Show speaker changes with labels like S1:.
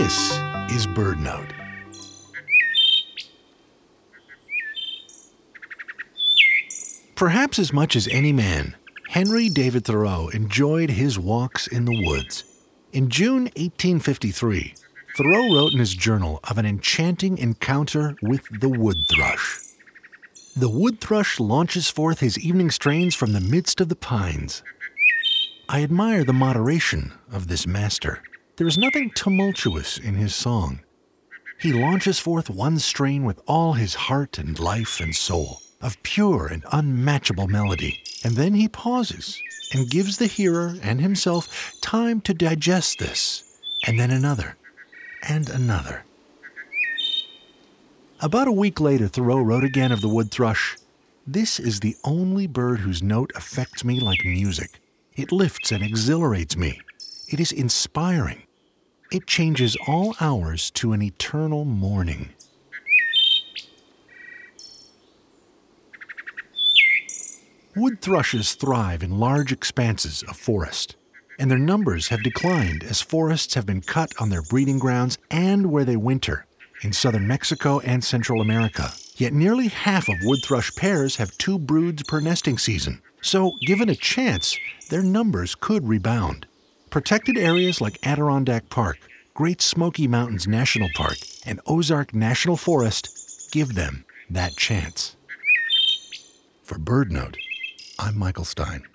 S1: This is BirdNote. Perhaps as much as any man, Henry David Thoreau enjoyed his walks in the woods. In June 1853, Thoreau wrote in his journal of an enchanting encounter with the wood thrush. The wood thrush launches forth his evening strains from the midst of the pines. I admire the moderation of this master. There is nothing tumultuous in his song. He launches forth one strain with all his heart and life and soul, of pure and unmatchable melody, and then he pauses and gives the hearer and himself time to digest this, and then another, and another. About a week later, Thoreau wrote again of the wood thrush, "This is the only bird whose note affects me like music. It lifts and exhilarates me. It is inspiring. It changes all hours to an eternal morning." Wood thrushes thrive in large expanses of forest, and their numbers have declined as forests have been cut on their breeding grounds and where they winter, in southern Mexico and Central America. Yet nearly half of wood thrush pairs have 2 broods per nesting season, so given a chance, their numbers could rebound. Protected areas like Adirondack Park, Great Smoky Mountains National Park, and Ozark National Forest give them that chance. For BirdNote, I'm Michael Stein.